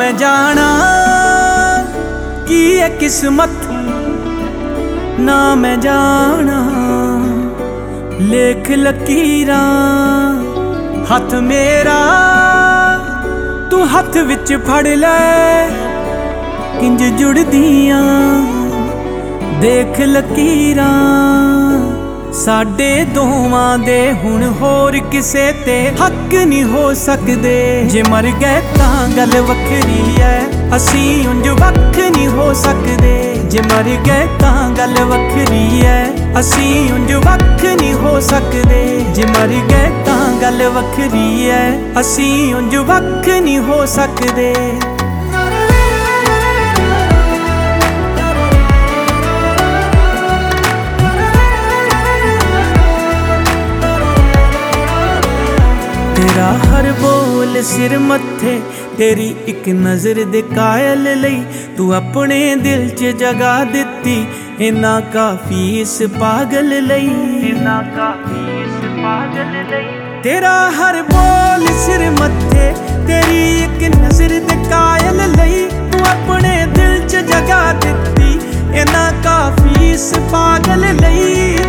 मैं जाना की है किस्मत, ना मैं जाना लेख लकीरां। हथ मेरा तू हथ विच फड़ ले, किंज जुड़दियां देख लकीरां। साडे दोवां दे हुण होर किसे ते हक नहीं हो सकदे। जे मर गए तां गल वखरी है, असीं उंज वख नहीं हो सकदे। जे मर गए तां गल वखरी है, असीं उंज वख नहीं हो सकदे। जे मर गए तां गल वखरी है, असीं उंज वख नहीं हो सकदे। तेरा हर बोल सिर मत्थे, तेरी एक नज़र दे कायल लई तू अपने दिल च जगा दित्ती। इन्ना काफी इस पागल लई, इन्ना काफी इस पागल लई। तेरा हर बोल सिर मत्थे, तेरी एक नज़र दे कायल लई तू अपने दिल च जगा दित्ती। इन्ना काफी इस पागल लई,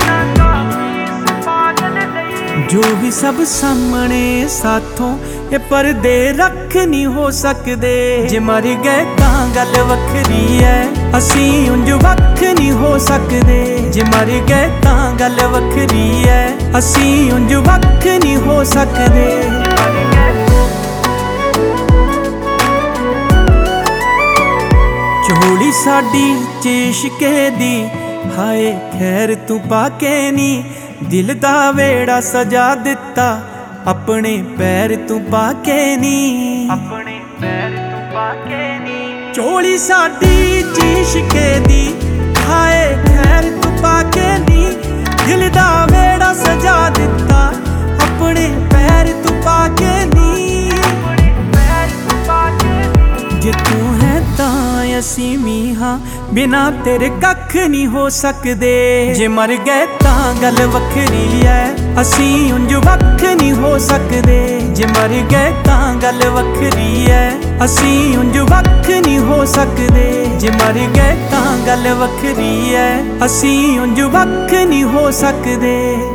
जो भी सब सामने साथों ये पर्दे रख नहीं हो सकदे। जे मर गए तां गल वखरी है, असीं उंज वख नहीं हो सकदे। जे मर गए तां गल वखरी है, असीं उंज वख नहीं हो सकदे। झोली साडी च इश्के दी, हाय खैर तू पाके नी। दिल दा वेड़ा सजा दिता, अपने पैर तू पाके नी, अपने पैर तू पाके नी। झोली साडी इश्के दी, हाय खैर तू पाके नी। दिल दा वेड़ा सजा दिता, अपने पैर तू पाके नी। जे तू है तां असीं भी हाँ, बिना तेरे कख नहीं हो सकदे। जे मर गए तां गल वखरी है, असीं उंज वख नहीं हो सकदे। जे मर गए तां गल वखरी है, असीं उंज वख नहीं हो सकदे। जे मर गए तां गल वखरी है, असीं उंज वख नहीं हो सकदे।